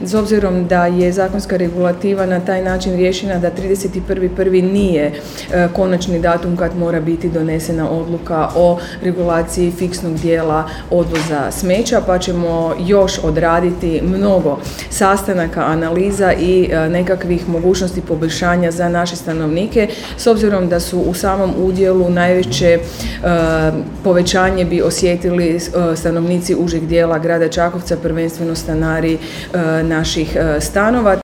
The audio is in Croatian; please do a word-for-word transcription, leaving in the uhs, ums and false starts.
s obzirom da je zakonska regulativa na taj način riješena da trideset prvi prvi nije konačni datum kad mora biti donesena odluka o regulaciji fiksnog dijela odvoza smeća, pa ćemo još odraditi mnogo sastanaka, analiza i nekakvih mogućnosti poboljšanja za naše stanovnike, s obzirom da su u samom udjelu najveće povećanje bi osjetili stanovnici užeg dijela grada Čakovca, prvenstveno stanari naših stanova.